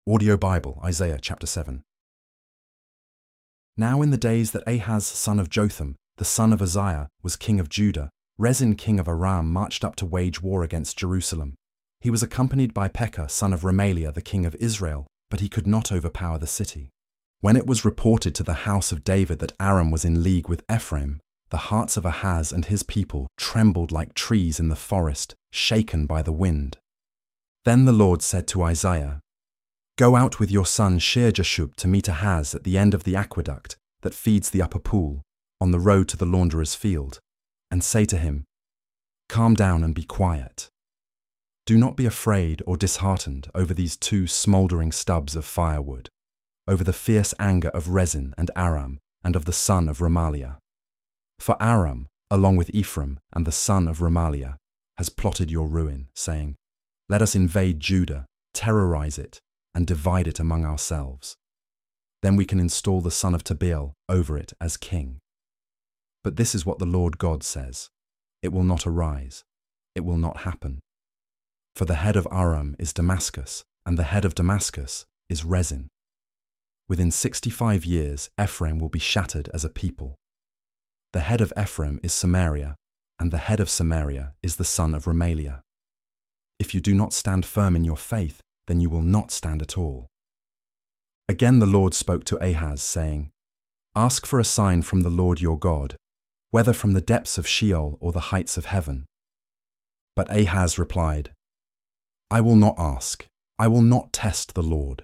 Audio Bible, Isaiah chapter 7. Now in the days that Ahaz son of Jotham, the son of Uzziah, was king of Judah, Rezin king of Aram marched up to wage war against Jerusalem. He was accompanied by Pekah son of Remaliah the king of Israel, but he could not overpower the city. When it was reported to the house of David that Aram was in league with Ephraim, the hearts of Ahaz and his people trembled like trees in the forest, shaken by the wind. Then the Lord said to Isaiah, "Go out with your son Shear-Jashub to meet Ahaz at the end of the aqueduct that feeds the upper pool, on the road to the launderer's field, and say to him, 'Calm down and be quiet. Do not be afraid or disheartened over these two smouldering stubs of firewood, over the fierce anger of Rezin and Aram and of the son of Remaliah. For Aram, along with Ephraim and the son of Remaliah, has plotted your ruin, saying, Let us invade Judah, terrorize it, and divide it among ourselves. Then we can install the son of Tabeel over it as king. But this is what the Lord God says, it will not arise, it will not happen. For the head of Aram is Damascus, and the head of Damascus is Rezin. Within 65 years Ephraim will be shattered as a people. The head of Ephraim is Samaria, and the head of Samaria is the son of Remaliah. If you do not stand firm in your faith, then you will not stand at all." Again the Lord spoke to Ahaz, saying, "Ask for a sign from the Lord your God, whether from the depths of Sheol or the heights of heaven." But Ahaz replied, "I will not ask, I will not test the Lord."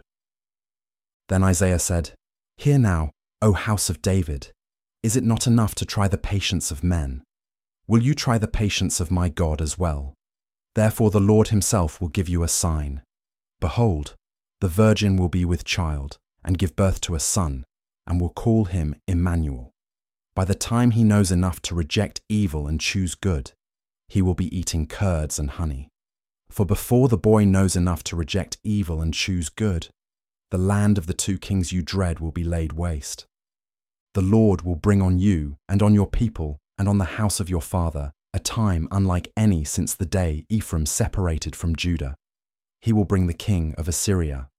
Then Isaiah said, "Hear now, O house of David, is it not enough to try the patience of men? Will you try the patience of my God as well? Therefore the Lord himself will give you a sign. Behold, the virgin will be with child, and give birth to a son, and will call him Emmanuel. By the time he knows enough to reject evil and choose good, he will be eating curds and honey. For before the boy knows enough to reject evil and choose good, the land of the two kings you dread will be laid waste. The Lord will bring on you and on your people and on the house of your father a time unlike any since the day Ephraim separated from Judah. He will bring the king of Assyria.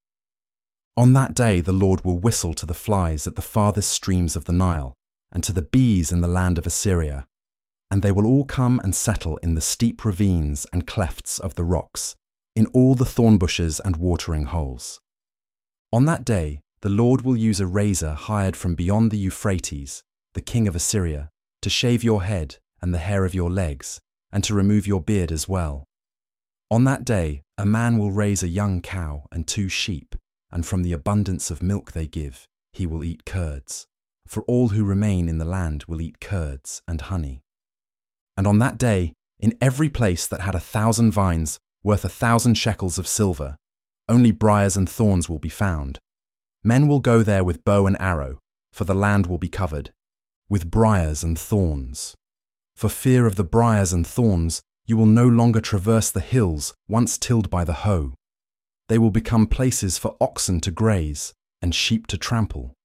On that day the Lord will whistle to the flies at the farthest streams of the Nile, and to the bees in the land of Assyria, and they will all come and settle in the steep ravines and clefts of the rocks, in all the thorn bushes and watering holes. On that day the Lord will use a razor hired from beyond the Euphrates, the king of Assyria, to shave your head and the hair of your legs, and to remove your beard as well. On that day a man will raise a young cow and 2 sheep, and from the abundance of milk they give, he will eat curds. For all who remain in the land will eat curds and honey. And on that day, in every place that had 1,000 vines worth 1,000 shekels of silver, only briars and thorns will be found. Men will go there with bow and arrow, for the land will be covered with briars and thorns. For fear of the briars and thorns, you will no longer traverse the hills once tilled by the hoe. They will become places for oxen to graze and sheep to trample.